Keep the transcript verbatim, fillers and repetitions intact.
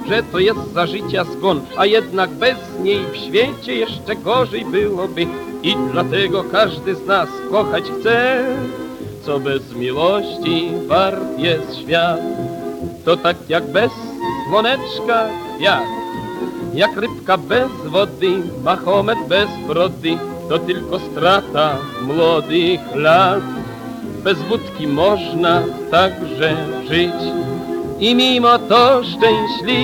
że to jest za życia zgon, a jednak bez niej w świecie jeszcze gorzej byłoby. I dlatego każdy z nas kochać chce, co bez miłości wart jest świat. To tak jak bez słoneczka kwiat, jak rybka bez wody, Mahomet bez brody, to tylko strata młodych lat. Bez wódki można także żyć i mimo to szczęśliwie